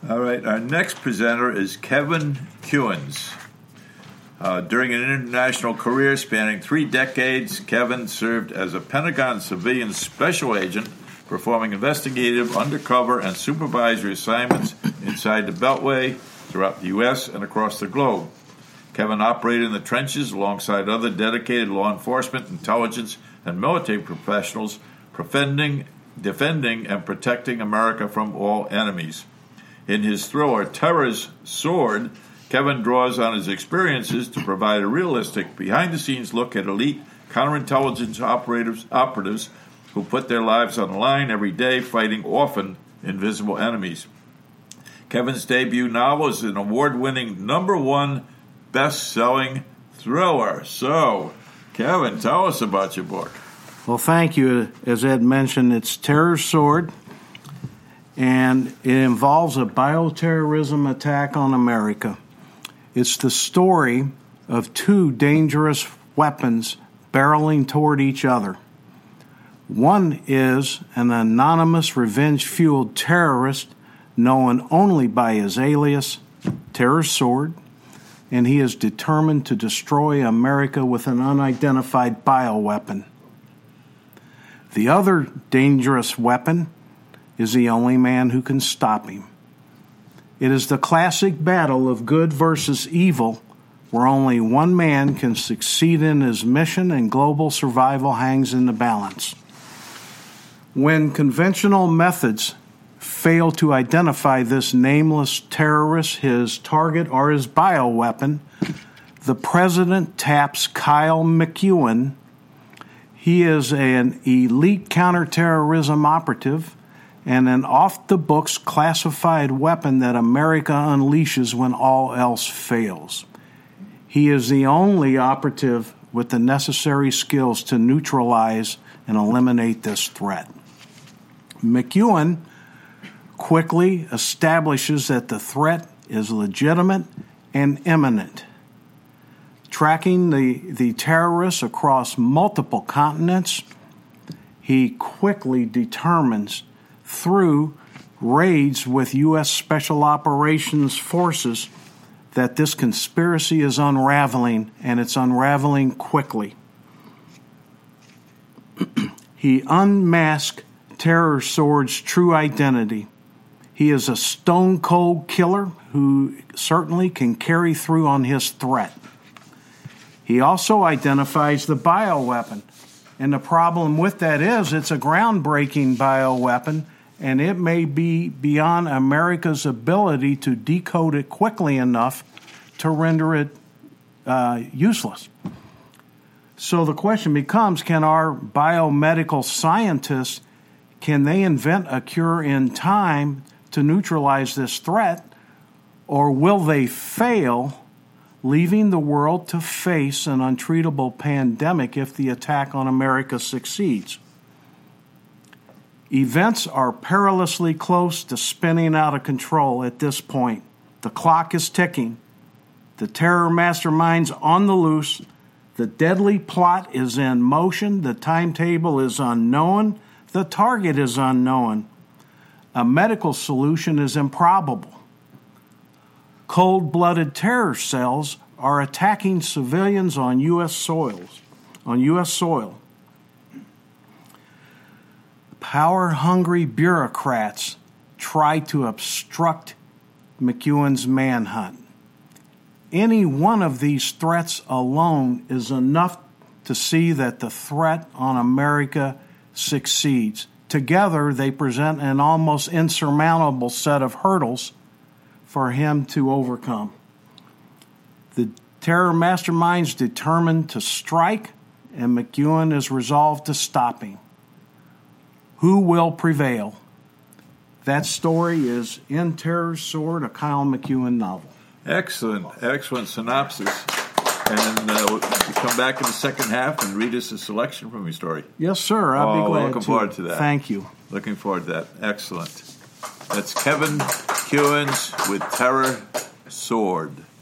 All right, our next presenter is Kevin Kuhns. During an international career spanning 3 decades, Kevin served as a Pentagon civilian special agent, performing investigative, undercover, and supervisory assignments inside the Beltway, throughout the U.S., and across the globe. Kevin operated in the trenches alongside other dedicated law enforcement, intelligence, and military professionals, defending and protecting America from all enemies. In his thriller, Terror's Sword, Kevin draws on his experiences to provide a realistic, behind-the-scenes look at elite counterintelligence operatives who put their lives on the line every day, fighting often invisible enemies. Kevin's debut novel is an award-winning #1 best-selling thriller. So, Kevin, tell us about your book. Well, thank you. As Ed mentioned, it's Terror's Sword, and it involves a bioterrorism attack on America. It's the story of 2 dangerous weapons barreling toward each other. One is an anonymous revenge-fueled terrorist known only by his alias, Terror's Sword, and he is determined to destroy America with an unidentified bioweapon. The other dangerous weapon is the only man who can stop him. It is the classic battle of good versus evil, where only one man can succeed in his mission and global survival hangs in the balance. When conventional methods fail to identify this nameless terrorist, his target, or his bioweapon, the president taps Kyle McEwen. He is an elite counterterrorism operative and an off-the-books classified weapon that America unleashes when all else fails. He is the only operative with the necessary skills to neutralize and eliminate this threat. McEwen quickly establishes that the threat is legitimate and imminent. Tracking the terrorists across multiple continents, he quickly determines through raids with U.S. Special Operations Forces that this conspiracy is unraveling, and it's unraveling quickly. He unmasked Terror's Sword's true identity. He is a stone-cold killer who certainly can carry through on his threat. He also identifies the bioweapon, and the problem with that is it's a groundbreaking bioweapon, and it may be beyond America's ability to decode it quickly enough to render it useless. So the question becomes, can our biomedical scientists, can they invent a cure in time to neutralize this threat, or will they fail, leaving the world to face an untreatable pandemic if the attack on America succeeds? Events are perilously close to spinning out of control at this point. The clock is ticking. The terror mastermind's on the loose. The deadly plot is in motion. The timetable is unknown. The target is unknown. A medical solution is improbable. Cold-blooded terror cells are attacking civilians on U.S. soil. Power-hungry bureaucrats try to obstruct McEwen's manhunt. Any one of these threats alone is enough to see that the threat on America succeeds. Together, they present an almost insurmountable set of hurdles for him to overcome. The terror mastermind's determined to strike, and McEwen is resolved to stop him. Who will prevail? That story is in Terror's Sword, a Kyle McEwen novel. Excellent synopsis. And you come back in the second half and read us a selection from your story. Yes, sir. I'll be glad to. Looking forward to that. Thank you. Looking forward to that. Excellent. That's Kevin Kuhns with Terror's Sword.